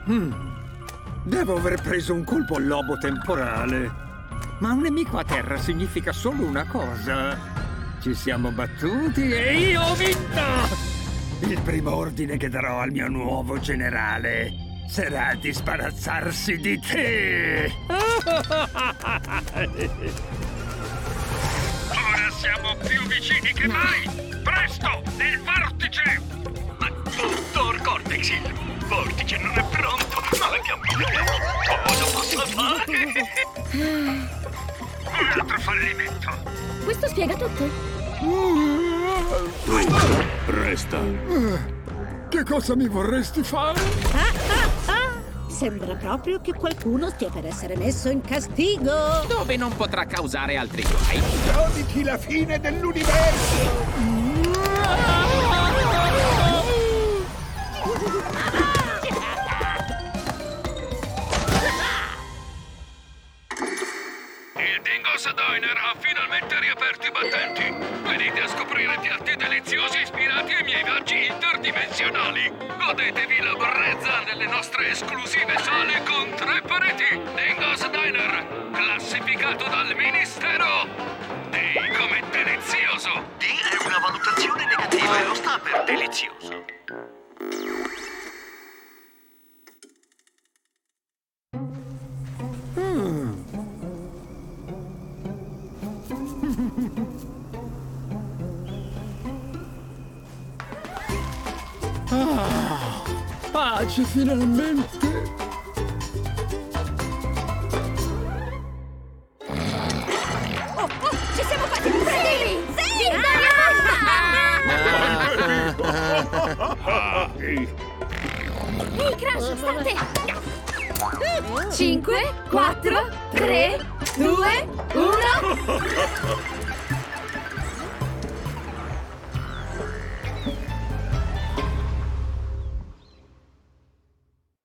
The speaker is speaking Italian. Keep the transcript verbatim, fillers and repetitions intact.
Mm. Devo aver preso un colpo al lobo temporale. Ma un nemico a terra significa solo una cosa. Ci siamo battuti e io ho vinto! Il primo ordine che darò al mio nuovo generale sarà di sbarazzarsi di te! Ora siamo più vicini che mai! Presto, nel vortice! Ma, dottor Cortex, il vortice non è pronto! Ma abbiamo... Cosa posso fare? Un altro fallimento! Questo spiega tutto. Tu, resta. Che cosa mi vorresti fare? Ah, ah, ah. Sembra proprio che qualcuno stia per essere messo in castigo. Dove non potrà causare altri guai. Goditi la fine dell'universo! Il Dingos Diner ha finalmente riaperto i battenti. Venite a scoprire piatti deliziosi ispirati ai miei viaggi interdimensionali. Godetevi la brezza nelle nostre esclusive sale con tre pareti. Dingos Diner, classificato dal Ministero. D come delizioso. D è una valutazione negativa e lo sta per delizioso. Ah, pace finalmente! Oh, oh, ci siamo fatti prendili! Sì! Ehi, Crash, state! cinque, quattro, tre, due, uno...